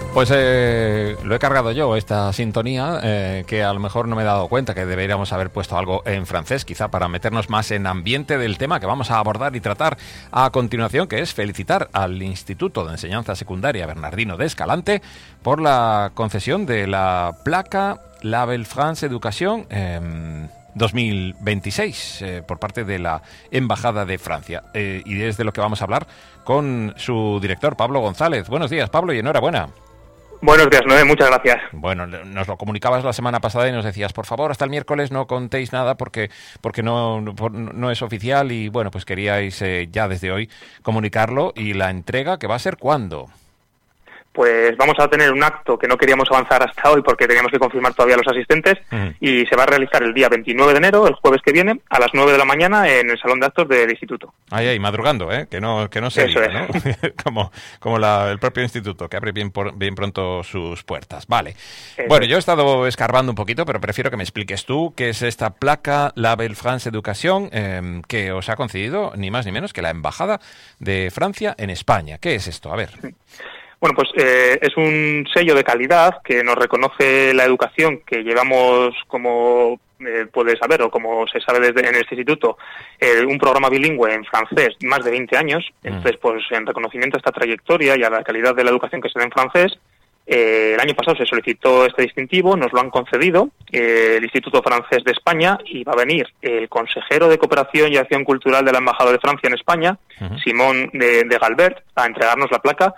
Pues lo he cargado yo, esta sintonía, que a lo mejor no me he dado cuenta que deberíamos haber puesto algo en francés, quizá para meternos más en ambiente del tema que vamos a abordar y tratar a continuación, que es felicitar al Instituto de Enseñanza Secundaria Bernardino de Escalante por la concesión de la placa Label France Education 2026 por parte de la Embajada de Francia. Y es de lo que vamos a hablar con su director, Pablo González. Buenos días, Pablo, y enhorabuena. Buenos días, Noé, muchas gracias. Bueno, nos lo comunicabas la semana pasada y nos decías, por favor, hasta el miércoles no contéis nada porque no es oficial y, bueno, pues queríais ya desde hoy comunicarlo. ¿Y la entrega que va a ser cuándo? Pues vamos a tener un acto que no queríamos avanzar hasta hoy porque teníamos que confirmar todavía a los asistentes y se va a realizar el día 29 de enero, el jueves que viene, a las 9 de la mañana en el Salón de Actos del Instituto. Ahí, madrugando, que no se Eso diga, ¿no? como el propio instituto, que abre bien pronto sus puertas. Vale. Bueno, yo he estado escarbando un poquito, pero prefiero que me expliques tú qué es esta placa Label France Education que os ha concedido ni más ni menos que la Embajada de Francia en España. ¿Qué es esto? A ver. Bueno, pues es un sello de calidad que nos reconoce la educación que llevamos, como puedes saber o como se sabe en este instituto, un programa bilingüe en francés más de 20 años. Entonces, pues en reconocimiento a esta trayectoria y a la calidad de la educación que se da en francés, el año pasado se solicitó este distintivo, nos lo han concedido el Instituto Francés de España y va a venir el consejero de Cooperación y Acción Cultural de la Embajada de Francia en España, Simón de Galbert, a entregarnos la placa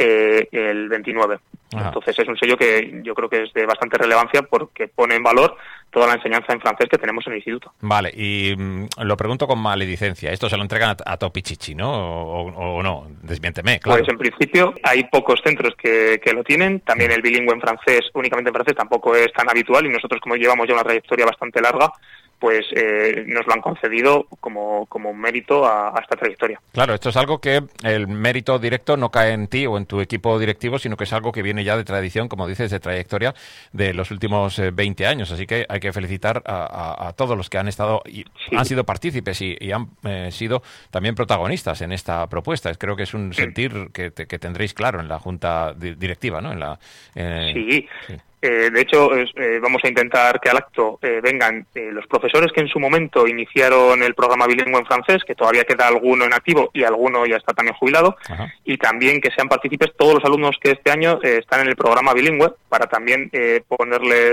el 29. Ajá. Entonces es un sello que yo creo que es de bastante relevancia porque pone en valor toda la enseñanza en francés que tenemos en el instituto. Vale, y lo pregunto con maledicencia, ¿esto se lo entregan a Topichichi, no? ¿O no? Desmiénteme, claro. Pues en principio hay pocos centros que lo tienen, también el bilingüe en francés, únicamente en francés, tampoco es tan habitual y nosotros, como llevamos ya una trayectoria bastante larga, pues nos lo han concedido como un mérito a esta trayectoria. Claro, esto es algo que el mérito directo no cae en ti o en tu equipo directivo, sino que es algo que viene ya de tradición, como dices, de trayectoria de los últimos 20 años. Así que hay que felicitar a todos los que han estado y han sido partícipes y han sido también protagonistas en esta propuesta. Creo que es un sentir que tendréis claro en la junta directiva, ¿no? Sí. De hecho, vamos a intentar que al acto vengan los profesores que en su momento iniciaron el programa bilingüe en francés, que todavía queda alguno en activo y alguno ya está también jubilado, y también que sean partícipes todos los alumnos que este año están en el programa bilingüe, para también ponerles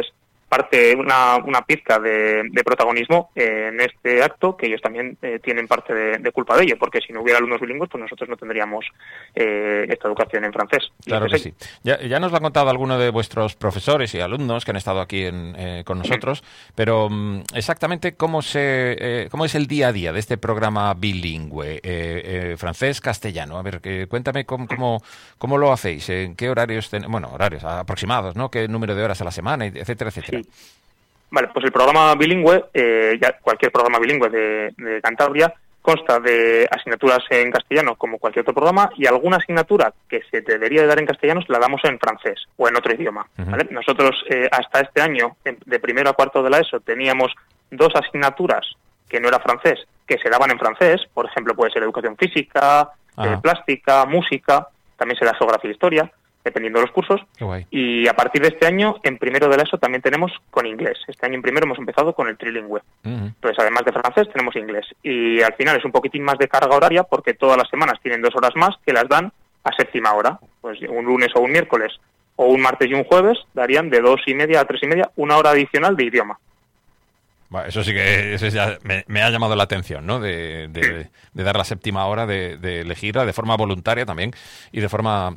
una pizca de protagonismo en este acto, que ellos también tienen parte de culpa de ello, porque si no hubiera alumnos bilingües, pues nosotros no tendríamos esta educación en francés. Claro que sí. Ya nos lo han contado algunos de vuestros profesores y alumnos que han estado aquí con nosotros, pero exactamente cómo es el día a día de este programa bilingüe, francés-castellano. A ver, cuéntame cómo lo hacéis, en qué horarios, horarios aproximados, ¿no? Qué número de horas a la semana, etcétera, etcétera. Sí. Vale, pues el programa bilingüe, cualquier programa bilingüe de Cantabria, consta de asignaturas en castellano como cualquier otro programa y alguna asignatura que se debería de dar en castellano la damos en francés o en otro idioma. ¿Vale? Nosotros hasta este año, de primero a cuarto de la ESO, teníamos 2 asignaturas que no era francés, que se daban en francés. Por ejemplo, puede ser educación física, plástica, música, también se da geografía e historia, dependiendo de los cursos. Y a partir de este año, en primero de la ESO, también tenemos con inglés. Este año en primero hemos empezado con el trilingüe. Entonces, además de francés, tenemos inglés. Y al final es un poquitín más de carga horaria, porque todas las semanas tienen 2 horas más que las dan a séptima hora. Pues un lunes o un miércoles, o un martes y un jueves, darían de 2:30 a 3:30 una hora adicional de idioma. Bueno, eso sí que ya me ha llamado la atención, ¿no? De dar la séptima hora, de elegirla de forma voluntaria también y de forma,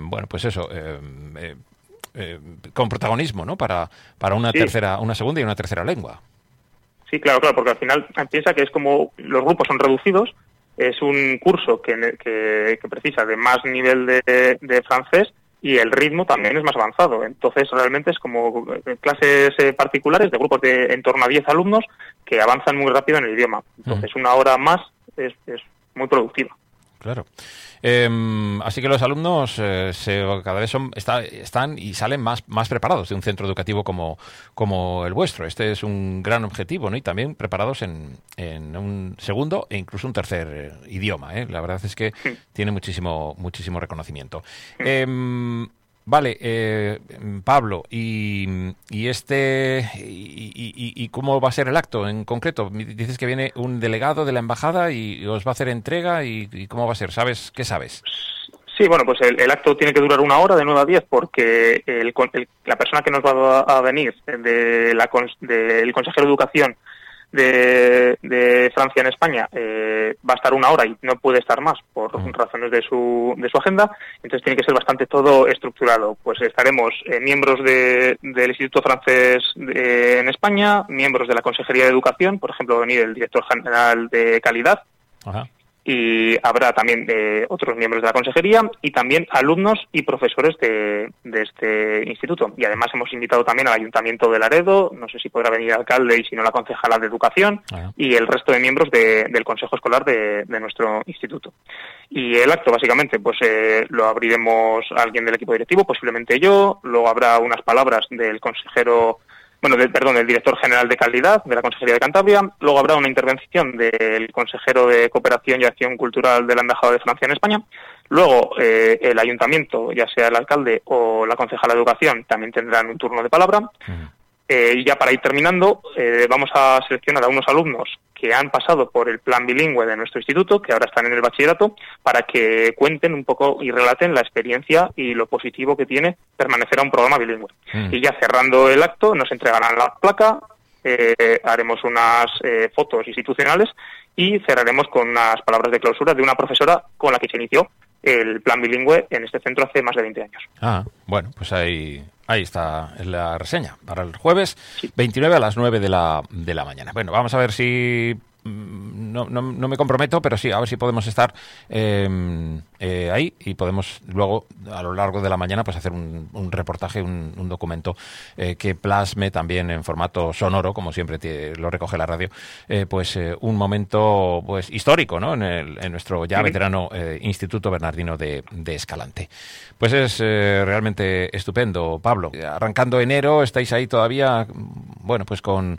con protagonismo, ¿no? Para una segunda y una tercera lengua. Sí, claro, porque al final piensa que es como los grupos son reducidos, es un curso que precisa de más nivel de francés y el ritmo también es más avanzado. Entonces, realmente es como clases particulares de grupos de en torno a 10 alumnos que avanzan muy rápido en el idioma. Entonces, una hora más es muy productiva. Claro. Así que los alumnos cada vez están y salen más preparados de un centro educativo como el vuestro. Este es un gran objetivo, ¿no? Y también preparados en un segundo e incluso un tercer idioma, ¿eh? La verdad es que tiene muchísimo reconocimiento. Vale, Pablo, y cómo va a ser el acto en concreto? Dices que viene un delegado de la embajada y os va a hacer entrega y cómo va a ser. ¿Sabes? ¿Qué sabes? Sí, bueno, pues el acto tiene que durar 1 hora de 9 a 10 porque la persona que nos va a venir del consejero de Educación de Francia en España va a estar 1 hora y no puede estar más por razones de su agenda, entonces tiene que ser bastante todo estructurado. Pues estaremos miembros del Instituto Francés en España, miembros de la Consejería de Educación, por ejemplo, va a venir el director general de calidad. Ajá. Y habrá también otros miembros de la consejería y también alumnos y profesores de este instituto. Y además hemos invitado también al Ayuntamiento de Laredo, no sé si podrá venir el alcalde y si no la concejala de Educación, y el resto de miembros del Consejo Escolar de nuestro instituto. Y el acto básicamente pues lo abriremos a alguien del equipo directivo, posiblemente yo, luego habrá unas palabras del consejero... del director general de calidad de la Consejería de Cantabria. Luego habrá una intervención del consejero de Cooperación y Acción Cultural de la Embajada de Francia en España. Luego el ayuntamiento, ya sea el alcalde o la concejala de Educación, también tendrán un turno de palabra. Y ya para ir terminando, vamos a seleccionar a unos alumnos que han pasado por el plan bilingüe de nuestro instituto, que ahora están en el bachillerato, para que cuenten un poco y relaten la experiencia y lo positivo que tiene permanecer a un programa bilingüe. Y ya cerrando el acto, nos entregarán la placa, haremos unas fotos institucionales y cerraremos con unas palabras de clausura de una profesora con la que se inició el plan bilingüe en este centro hace más de 20 años. Bueno, pues ahí está la reseña para el jueves 29 a las 9 de la mañana. Bueno, vamos a ver si... No me comprometo, pero sí, a ver si podemos estar ahí y podemos luego, a lo largo de la mañana, pues hacer un reportaje, un documento que plasme también en formato sonoro, como siempre lo recoge la radio, pues un momento pues histórico, ¿no? En nuestro ya veterano Instituto Bernardino de Escalante. Pues es realmente estupendo, Pablo. Arrancando enero, estáis ahí todavía, bueno, pues con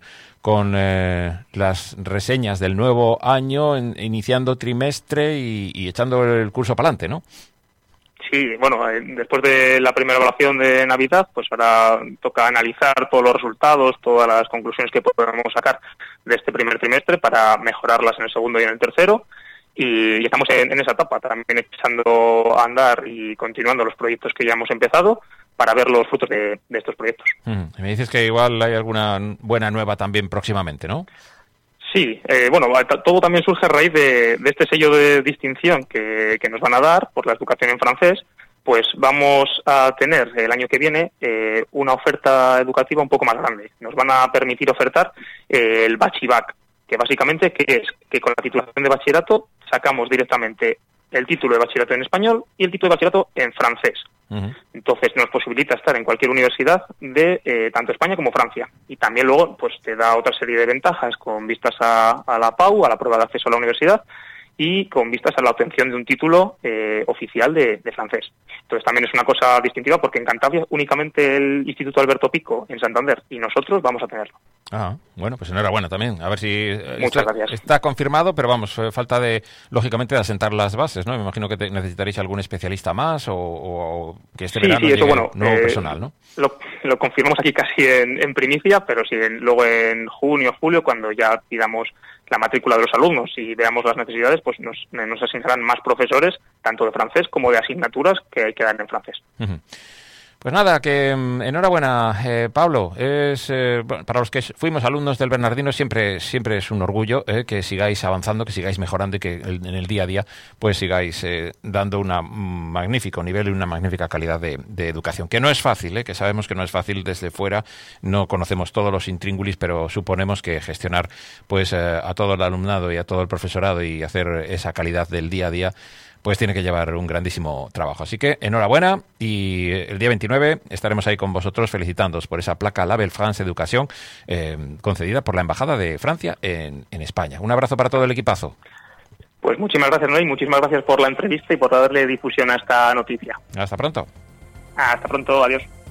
las reseñas del nuevo año, iniciando trimestre y echando el curso para adelante, ¿no? Sí, bueno, después de la primera evaluación de Navidad, pues ahora toca analizar todos los resultados, todas las conclusiones que podemos sacar de este primer trimestre para mejorarlas en el segundo y en el tercero. Y estamos en esa etapa, también echando a andar y continuando los proyectos que ya hemos empezado para ver los frutos de estos proyectos. Me dices que igual hay alguna buena nueva también próximamente, ¿no? Sí, todo también surge a raíz de este sello de distinción que nos van a dar por la educación en francés. Pues vamos a tener el año que viene una oferta educativa un poco más grande. Nos van a permitir ofertar el Bachibac, que básicamente que es que con la titulación de bachillerato sacamos directamente el título de bachillerato en español y el título de bachillerato en francés. Entonces nos posibilita estar en cualquier universidad de tanto España como Francia. Y también luego pues te da otra serie de ventajas con vistas a la PAU, a la prueba de acceso a la universidad, y con vistas a la obtención de un título oficial de francés. Entonces también es una cosa distintiva porque en Cantabria únicamente el Instituto Alberto Pico en Santander y nosotros vamos a tenerlo. Bueno, pues enhorabuena también. A ver si Muchas gracias. Está confirmado, pero vamos, falta lógicamente de asentar las bases, ¿no? Me imagino que necesitaréis algún especialista más o que este verano llegue nuevo personal, ¿no? Lo confirmamos aquí casi en primicia, pero sí, luego en junio, julio, cuando ya pidamos la matrícula de los alumnos y veamos las necesidades, pues nos asignarán más profesores, tanto de francés como de asignaturas que hay que dar en francés. Pues nada, que enhorabuena, Pablo. Para los que fuimos alumnos del Bernardino siempre es un orgullo que sigáis avanzando, que sigáis mejorando y que en el día a día pues sigáis dando un magnífico nivel y una magnífica calidad de educación. Que no es fácil, que sabemos que no es fácil desde fuera, no conocemos todos los intríngulis, pero suponemos que gestionar pues a todo el alumnado y a todo el profesorado y hacer esa calidad del día a día pues tiene que llevar un grandísimo trabajo. Así que enhorabuena y el día 29 estaremos ahí con vosotros felicitándoos por esa placa Label France Education concedida por la Embajada de Francia en España. Un abrazo para todo el equipazo. Pues muchísimas gracias, Noé, y muchísimas gracias por la entrevista y por darle difusión a esta noticia. Hasta pronto. Hasta pronto, adiós.